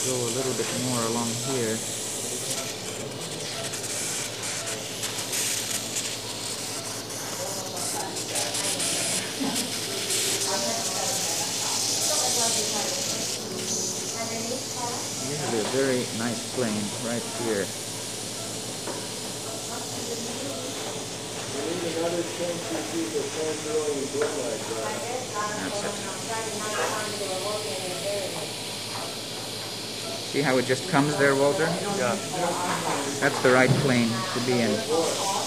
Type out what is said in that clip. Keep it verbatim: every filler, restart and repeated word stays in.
go a little bit more along here. Usually a very nice plane right here. That's it. See how it just comes there, Walter? Yeah. That's the right plane to be in.